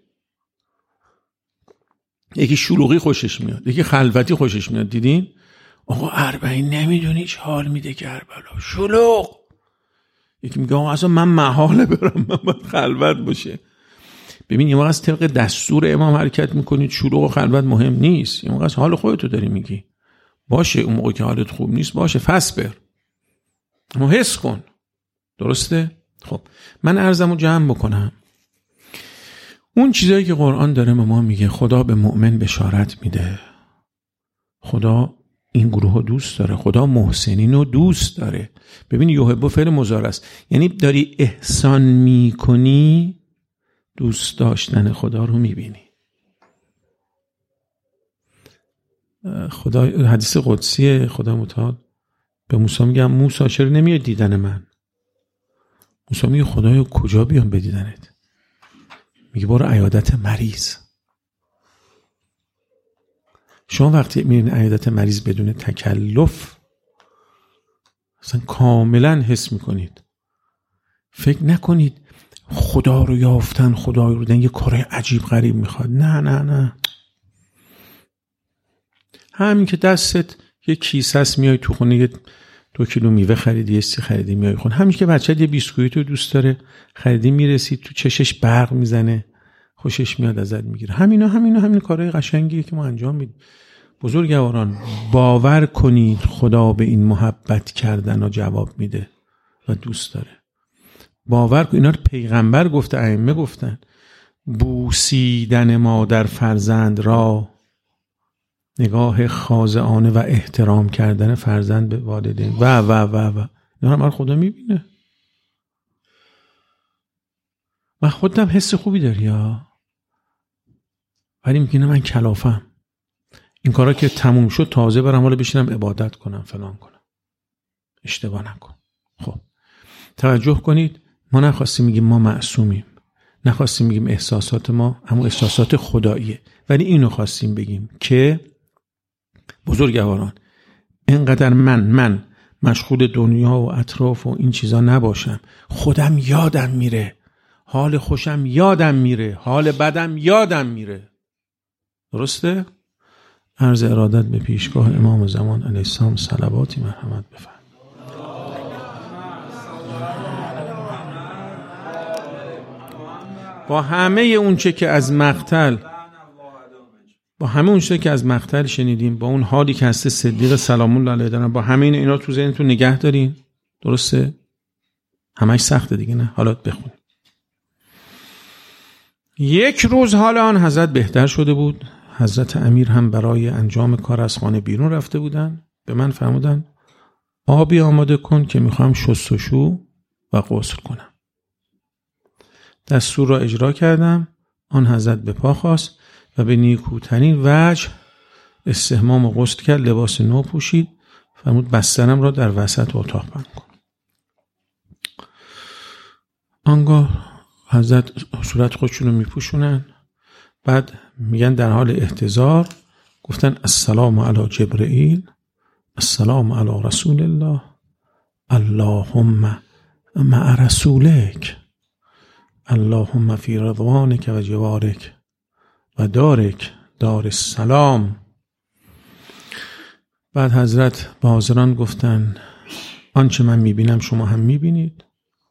یکی شلوغی خوشش میاد، یکی خلوتی خوشش میاد. دیدین آقا اربعین نمیدونی چه حال میده کربلا، شلوغ. یکی میگه آقا اصلا من محاله برم، من باید خلوت باشه. ببین یه موقع از طبق دستور امام حرکت میکنید، شلوغ و خلوت مهم نیست. یه موقع از حال خودتو داری میگی باشه، اون موقع که حالت خوب نیست باشه فصبر، اما حس کن. درسته؟ خب من عرضمو جمع بکنم. اون چیزایی که قرآن داره به ما میگه، خدا به مؤمن بشارت میده، خدا این گروه رو دوست داره، خدا محسنین رو دوست داره. ببین یحب فعل مضارع است، یعنی داری احسان میکنی دوست داشتن خدا رو میبینی. خدا حدیث قدسی خدا متعال به موسی میگه موسی چرا نمیاد دیدن من؟ موسی میگه خدایا کجا بیام به دیدنت؟ میگه برو عیادت مریض. شما وقتی میرین عیادت مریض بدون تکلف، اصلا کاملا حس میکنید. فکر نکنید خدا رو یافتن، خدا رو دیدن یه کار عجیب غریب میخواد. نه نه نه، همین که دستت یه کیسه است، میای تو خونه یه دو کیلو میوه خریدی، یه سی خریدی میای خونه، همین که بچه‌ت یه بیسکویت رو دوست داره خریدی، میرسی تو چشش برق میزنه، خوشش میاد ازت میگیره. همینا همینا همین کارهای قشنگیه که ما انجام میدیم. بزرگواران باور کنید خدا به این محبت کردن و جواب میده و دوست داره. باور کنید. اینا رو پیغمبر گفته، ائمه گفتن. بوسیدن مادر فرزند را، نگاه خاضعانه و احترام کردن فرزند به والدین و و و و اینا رو خدا میبینه. من خودم حس خوبی داری ها، ولی میگه من کلافم، این کارا که تموم شد تازه برم حالا بشینم عبادت کنم فلان کنم. اشتباه نکن. خب توجه کنید، ما نخواستیم میگیم ما معصومیم، نخواستیم میگیم احساسات ما همون احساسات خداییه، ولی اینو خواستیم بگیم که بزرگواران اینقدر من من مشغول دنیا و اطراف و این چیزا نباشم. خودم یادم میره، حال خوشم یادم میره، حال بدم یادم میره. درسته؟ عرض ارادت به پیشگاه امام زمان علیه السلام صلواتی مرحمت بفرمایید. با همه اون چه که از مقتل با همه اون چه که از مقتل شنیدیم، با اون حالی که هست صدیق سلام الله علیه دارن، با همه اینا تو ذهنتون نگه دارین. درسته؟ همش سخته دیگه، نه؟ حالا بخونیم. یک روز حال آن حضرت بهتر شده بود. حضرت امیر هم برای انجام کار از خانه بیرون رفته بودن. به من فرمودن آبی آماده کن که میخوام شستشو و غسل کنم. دستور را اجرا کردم. آن حضرت به پا خواست و به نیکوترین وجه استحمام و غسل کرد. لباس نو پوشید. فرمود بسترم را در وسط اتاق بند کن. آنگاه حضرت صورت خودشون رو میپوشونن. بعد میگن در حال احتضار گفتن السلام علی جبرئیل، السلام علی رسول الله، اللهم مع رسولک، اللهم فی رضوانک و جوارک و دارک دار السلام. بعد حضرت با حاضران گفتن آنچه من میبینم شما هم میبینید.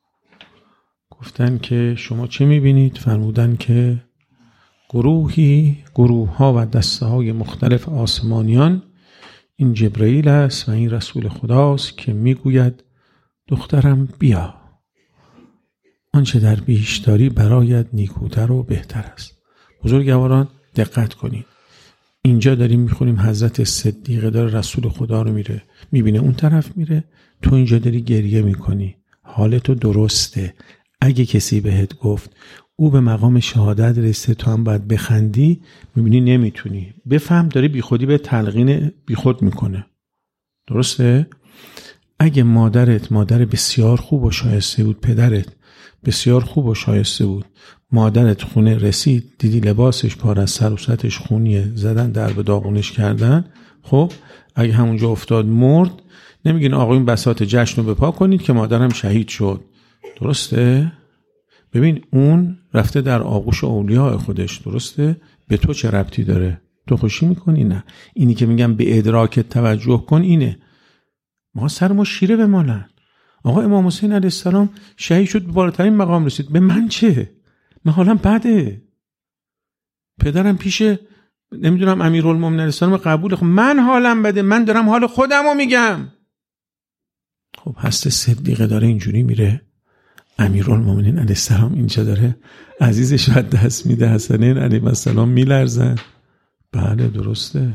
گفتن که شما چه میبینید؟ فرمودن که گروهی گروه ها و دسته های مختلف آسمانیان، این جبرئیل است و این رسول خداست که میگوید دخترم بیا، آنچه در پیش داری برایت نیکوتر و بهتر است. بزرگواران دقت کنید، اینجا داریم میخونیم حضرت صدیقه داره رسول خدا رو میره میبینه اون طرف میره، تو اینجا داری گریه میکنی، حالتو درسته. اگه کسی بهت گفت او به مقام شهادت رسیده تو هم باید بخندی، میبینی نمیتونی، بفهم داری بی خودی به تلقین بی خود میکنه. درسته؟ اگه مادرت مادر بسیار خوب و شایسته بود، پدرت بسیار خوب و شایسته بود، مادرت خونه رسید دیدی لباسش پاره از سر و صورتش خونیه، زدن در به داغونش کردن، خب اگه همونجا افتاد مرد، نمیگین آقا این بساط جشن رو بپا کنید که مادرم شهید شد. درسته؟ ببین اون رفته در آغوش اولیاء خودش. درسته؟ به تو چه ربطی داره؟ تو خوشی میکنی؟ نه. اینی که میگم به ادراک توجه کن اینه. ما سر ما شیره بمالن. آقا امام حسین علیه السلام شهید شد، به بالاترین مقام رسید، به من چه؟ من حالم بده. پدرم پیش نمیدونم امیرالمومنین علیه السلام قبول، خب من حالم بده، من دارم حال خودم رو میگم. خب هست صدیقه داره اینجوری میره، امیرالمومنین علیه السلام اینجا داره عزیزش رو دست میده، حسنین علیه السلام میلرزن. بله درسته.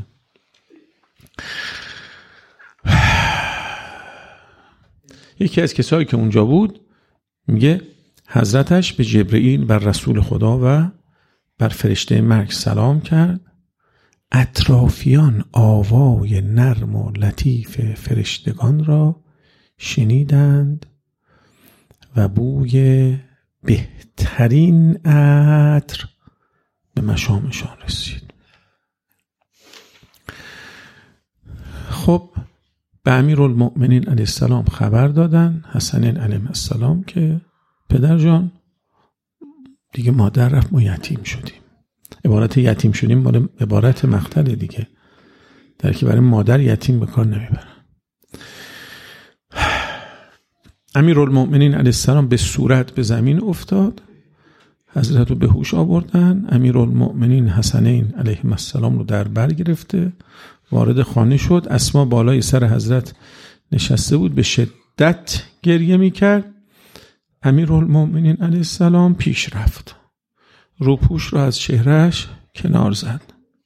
یکی از کسایی که اونجا بود میگه حضرتش به جبرئیل بر رسول خدا و بر فرشته مرگ سلام کرد. اطرافیان آوای نرم و لطیف فرشتگان را شنیدند و بوی بهترین عطر به مشامشان رسید. خب به امیرالمؤمنین علیه السلام خبر دادن، حسنین علیه السلام، که پدر جان دیگه مادر رفت، ما یتیم شدیم. عبارت یتیم شدیم مال عبارت مقتل دیگه، در که برای مادر یتیم به کار نمیبرن. امیرالمؤمنین علیه السلام به صورت به زمین افتاد، حضرت رو به هوش آوردن. امیرالمؤمنین حسنین علیه السلام رو در بر گرفته وارد خانه شد. اسما بالای سر حضرت نشسته بود، به شدت گریه میکرد. امیرالمؤمنین علیه السلام پیش رفت، روپوش رو از چهرهش کنار زد.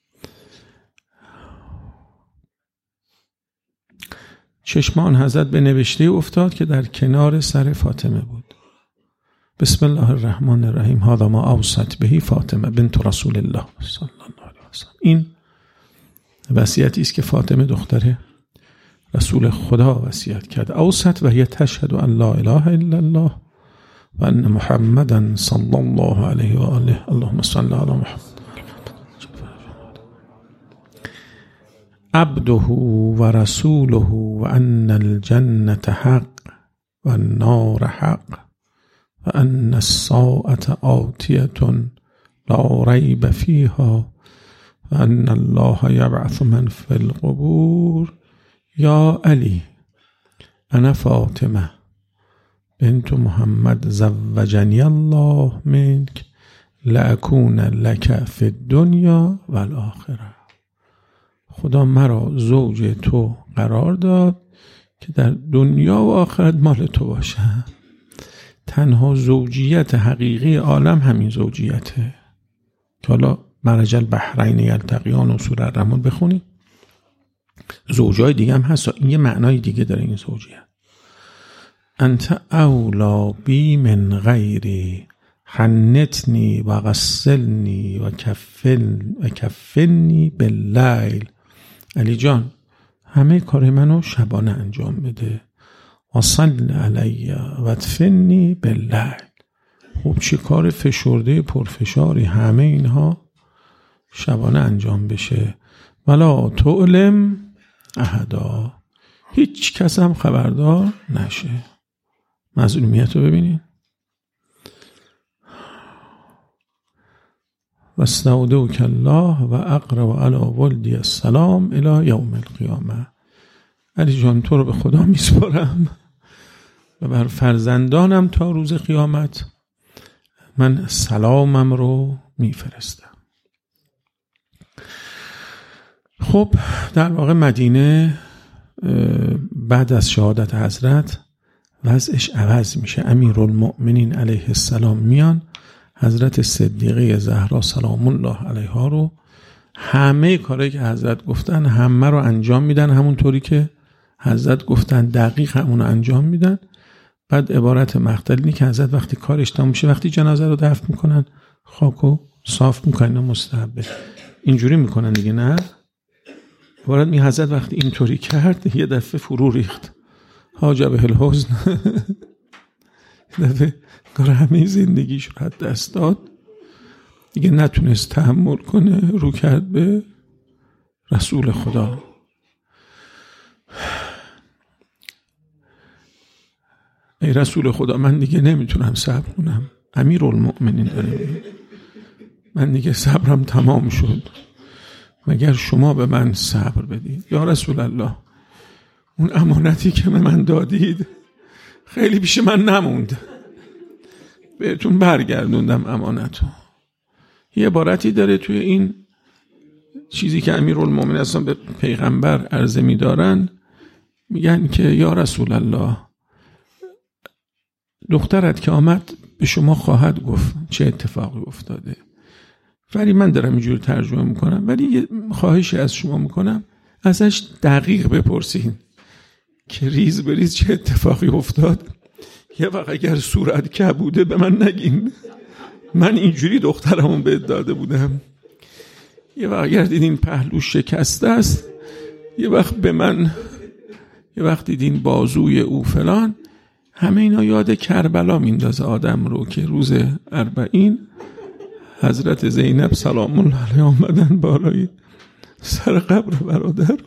چشم آن حضرت به نوشته افتاد که در کنار سر فاطمه بود. بسم الله الرحمن الرحیم، هذا ما اوصت بهی فاطمه بنت رسول الله صلی الله علیه وسلم. این وصیتی است که فاطمه دختر رسول خدا وصیت کرد. اوصت و هی تشهد ان لا اله الا الله و ان محمدا صلی الله علیه و آله. اللهم صل علی محمد. عبده و رسوله و ان الجنة حق و النار حق و ان الساعة آتیة لا ریب فیها و ان الله یبعث من فی القبور یا علی انا فاطمه بنت محمد زوجنی الله منک لأکون لک فی الدنیا و الاخره. خدا مرا زوج تو قرار داد که در دنیا و آخرت مال تو باشه. تنها زوجیت حقیقی عالم همین زوجیته که حالا مرج البحرین یلتقیان و سوره الرحمن بخونید. زوجای دیگه هم هست، این یه معنای دیگه داره این زوجیت. انت اولا بی من غیری حنتنی و غسلنی و کفل و کفلنی باللیل. علی جان همه کار منو شبانه انجام بده. و صل علی و ادفنی باللیل. خب چه کار فشرده پرفشاری، همه اینها شبانه انجام بشه. ولا تعلم احدا، هیچ کس هم خبردار نشه. مظلومیت رو ببینید. و استودعک الله و اقرب علی ولدی السلام الی یوم القیامه. علی جان تو رو به خدا میسپارم و بر فرزندانم تا روز قیامت من سلامم رو میفرستم. خب در واقع مدینه بعد از شهادت حضرت وضعش عوض میشه. امیرالمؤمنین علیه السلام میان، حضرت صدیقه زهرا سلام الله علیها رو همه کاری که حضرت گفتن همه رو انجام میدن، همونطوری که حضرت گفتن دقیق همون رو انجام میدن. بعد عبارت مقتل اینه که حضرت وقتی کارش تموم میشه، وقتی جنازه رو دفن میکنن خاکو صاف میکنن، مستحبه اینجوری میکنن دیگه. نه عبارت می حضرت وقتی اینطوری کرد یه دفعه فرو ریخت، حاجبه الحزن دفعه کار همه زندگیش رو حد دست داد دیگه، نتونست تحمل کنه، رو کرد به رسول خدا. ای رسول خدا من دیگه نمیتونم صبر کنم، امیرالمؤمنین داره، من دیگه صبرم تمام شد، مگر شما به من صبر بدید. یا رسول الله اون امانتی که به من دادید خیلی پیش من نموند، بهتون برگردوندم امانتو. یه عبارتی داره توی این چیزی که امیرالمومنین اصلا به پیغمبر عرضه می‌دارن، میگن که یا رسول الله دخترت که آمد به شما خواهد گفت چه اتفاقی افتاده، ولی من دارم اینجور ترجمه میکنم، ولی یه خواهشی از شما میکنم ازش دقیق بپرسین که ریز بریز چه اتفاقی افتاد. یه وقت اگر صورت که بوده به من نگین، من اینجوری دخترمون بهت داده بودم. یه وقت اگر دیدین پهلو شکسته است، یه وقت به من، یه وقت دیدین بازوی او فلان. همه اینا یاد کربلا میندازه آدم رو که روز اربعین حضرت زینب سلام الله علیها آمدن بالای سر قبر برادر.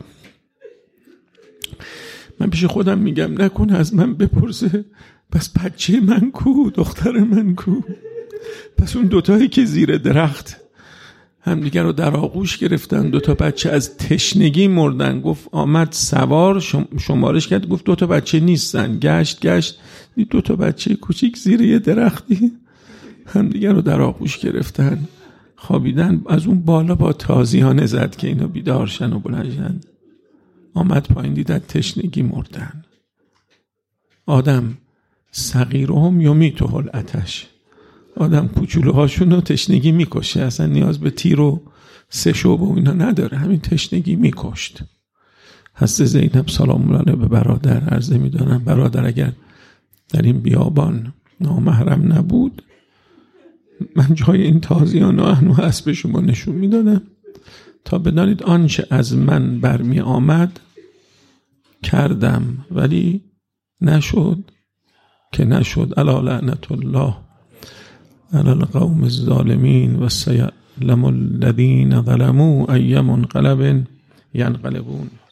من پیش خودم میگم نکنه از من بپرسه پس بچه من کو، دختر من کو. پس اون دوتایی که زیر درخت هم دیگر رو در آغوش گرفتن، دوتا بچه از تشنگی مردن، گفت آمد سوار شمارش کرد، گفت دوتا بچه نیستن، گشت گشت دوتا بچه کوچیک زیر یه درختی هم دیگر رو در آغوش گرفتن خوابیدن. از اون بالا با تازیانه زد که اینا بیدارشن و بلنشن. آمد پایین دیدن تشنگی مردن. آدم صغیرهم یمیتهم العطش، آدم کوچولوهاشون رو تشنگی میکشه، اصلا نیاز به تیر و سه شعبه و اینا نداره، همین تشنگی میکشت. حضرت زینب سلام الله علیها به برادر عرضه میدارن برادر اگر در این بیابان نامحرم نبود من جای این تازیانه اهنو هست به شما نشون میدادم تا بدانید آنچه از من برمی آمد کردم، ولی نشد که نشد. الا لعنت الله علی القوم الظالمین و سیعلم الذین ظلموا ای منقلب ینقلبون